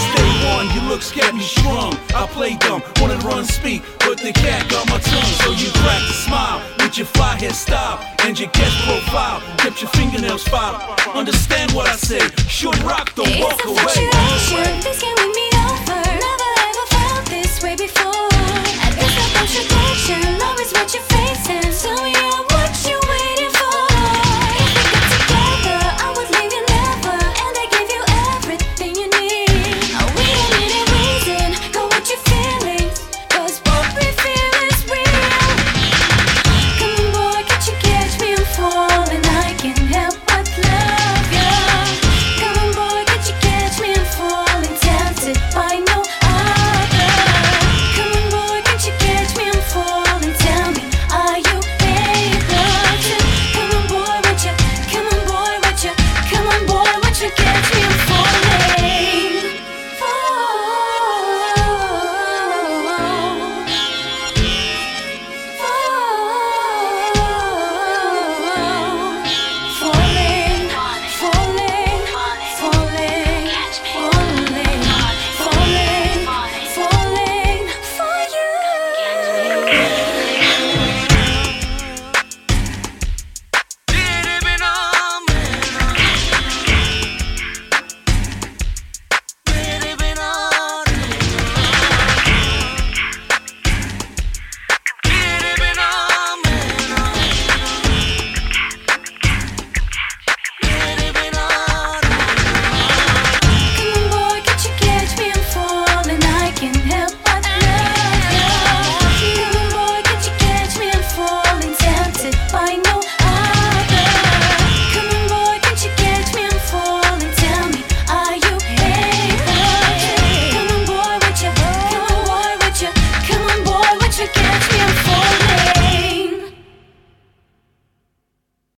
Since day one, your looks kept me strong. I play dumb, wanted to run speak, but the cat got my tongue. So you cracked a smile with your fly hairstyle and your guest profile. Kept your fingernails filed. Understand what I say? Short rock, don't walk away. It's infatuation. This